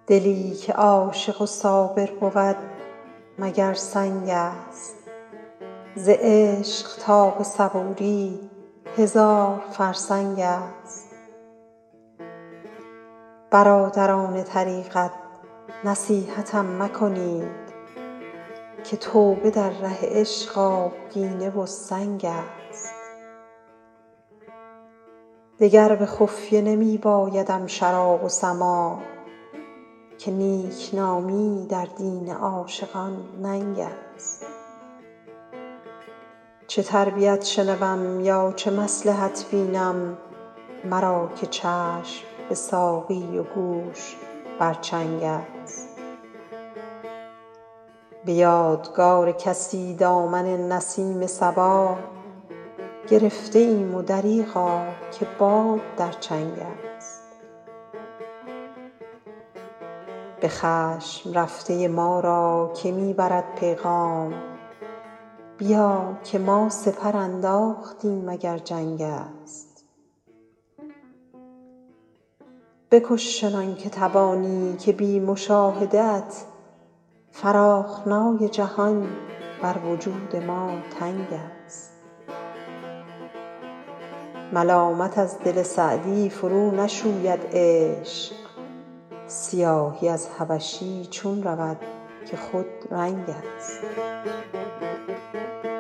دلی که عاشق و صابر بود مگر سنگ است؟ ز عشق تا به صبوری هزار فرسنگ است. برادران طریقت نصیحتم مکنید که توبه در ره عشق آبگینه و سنگ است. دگر به خفیه نمی بایدم شراب و سماع که نیکنامی در دین عاشقان ننگ است. چه تربیت شنوم یا چه مصلحت بینم مرا که چشم به ساقی و گوش بر چنگ است. به یادگار کسی دامن نسیم صبا گرفته ایم و دریغا که باد در چنگ است. به خشم رفته ما را که می برد پیغام بیا که ما سپر انداختیم اگر جنگ است. بکش چنان که توانی که بی مشاهده ات فراخنای جهان بر وجود ما تنگ است. ملامت از دل سعدی فرو نشوید عشق سیاهی از حبشی چون رود که خود رنگ است.